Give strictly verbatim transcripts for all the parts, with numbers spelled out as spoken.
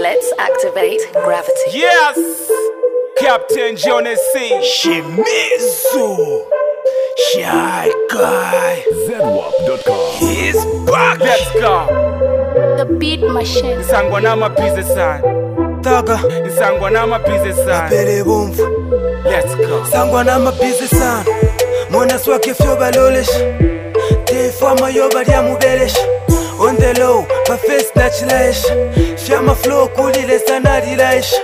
Let's activate gravity. Yes! Captain Johnny C. Shimizu Shy Guy Z W A P dot com. He's back. Let's go. The beat machine. Isangwa nama busy son. Taga Isangwa nama busy son. Bere bumfu Let's go. Sangwa nama busy son. Mona swake fyo balolish Tefama yoba dia mubelesh On the low, my face naturalish Fiamma flow kulile sana relash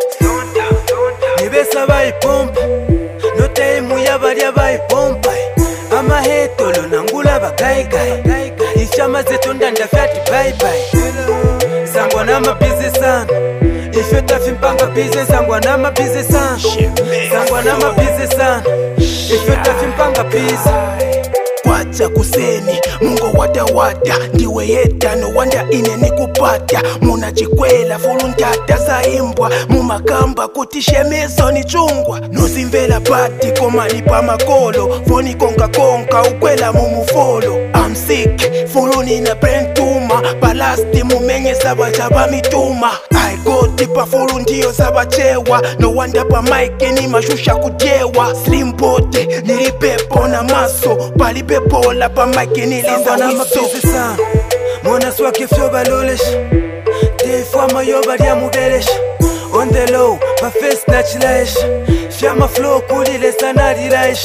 Nibesa bai pump No time yaba dia bai pompa Ama hetolo nangula bagai gai Ifyama zetu ndanda fyati bye bye Sangwa nama busy son. If you tough impanga busy sangwa nama busy son. Sangwa nama busy son. If you tough impanga busy Wacha kuseni mungo wada wada ndiwe yeta no wanda ine nikupata muna chikwela fuluntata saimbwa mumakamba kuti shemezo ni chungwa nozimvela pati komani pa makolo foni konka konka ukwela mumufolo I'm sick fuluni na brain tumor balasti mumenye sabacha ba mituma I go tipa fulu ndiyo sabachewa no wanda pa mic ni mashusha kujewa slim bote nilipepo na maso palipe pola pa mic niliza wiso Mona swake fyo balolish Tefama yoba dia mubelesh On the low, my face naturalish Fiamma flow kulile sana relash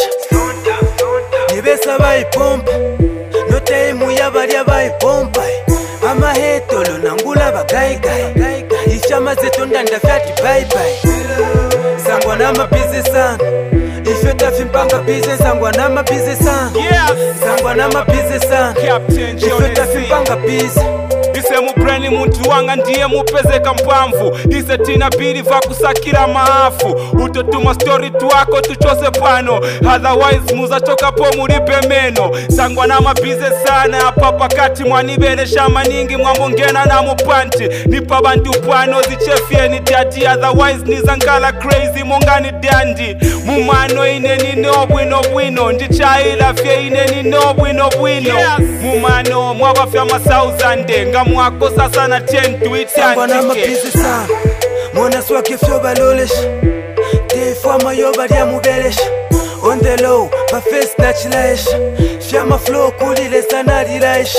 Nibesa bai pompa No time yaba dia bai pompa Ama hetolo nangula bagai gai Ifyama zetu ndanda fyati bye bye Sangwa nama busy son. If you tough impanga busy sangwa nama busy son. Yes! Sangwa nama busy son. Captain If you Johnny tough C. impanga busy Ise mupreni muntu wanga ndiye mupezeka mpamvu Ise tina biri va kusakira maafu Utotuma story tuwako tuchose pano Otherwise muza choka po muripe meno Sangwa nama bize sana hapa pakati mwanibele shama ningi mwambongena na mupanti Nipa bantu pano zichefie ni dati Otherwise nizangala crazy mongani dandi Mumano ine ni no bwino bwino Ndichaila fye ine ni no bwino bwino Mumano mwaba fya masauzande Nga mwako sasa na ten tweets Sangwa nama ticket. busy son. Mona swake fyo balolish Tefama yoba dia mubelesh On the low, my face naturalish Fiamma flow kulile sana relash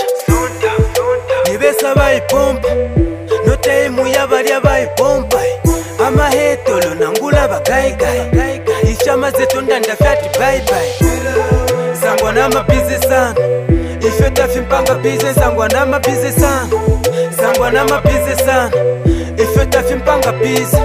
Nibesa bai pompa No time yaba dia bai pompa Ama hetolo nangula bagai gai Ifyama zetu ndanda fyati bye bye Sangwa nama busy son. If you tough impanga busy sangwa nama busy son. Sangwa nama busy son. If you tough impanga busy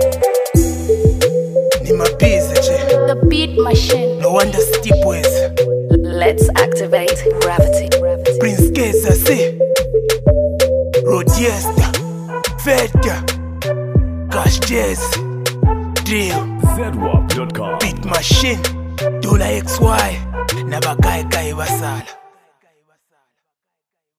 Ni mabizi je The beat machine. No wonder Steepways Let's activate gravity. Prince Keza si Rodiesta Fedda Cash Jazz Dream Z W A P dot com. Beat Machine Dola X Y Na bagai gai basala